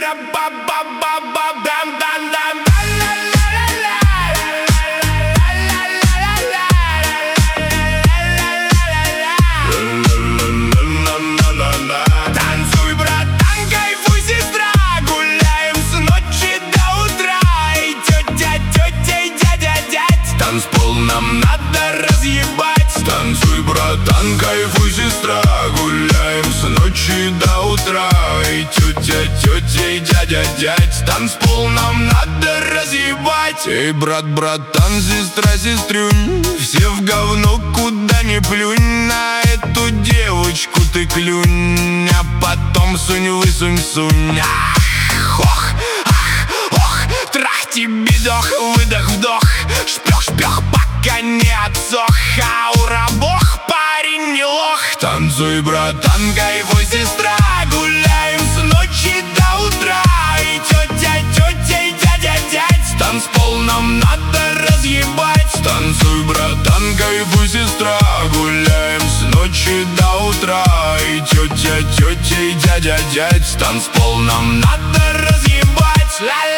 Танцуй, братан, кайфуй, сестра, гуляем с ночи до утра. И тетя, и дядя, танцпол нам надо разъебать. Танцуй, братан, кайфуй, сестра, гуляем с ночи до утра. И тетя, и дядя, танцпол нам надо разъебать. Эй, брат, братан, сестра, сестрюнь, все в говно, куда ни плюнь. На эту девочку ты клюнь, а потом сунь, сунь. Ах, ох, ах, ох, трах тебе дох, выдох, вдох. Шпёх, пока не отсох. Аура бог, парень не лох. Танцуй, братан, кайфуй, сестра, гуляем с ночи до утра. И тетя, и дядя, танцпол нам надо разъебать. Танцуй, братан, кайфуй, сестра, гуляем с ночи до утра. И тетя, и дядя, танцпол нам надо разъебать.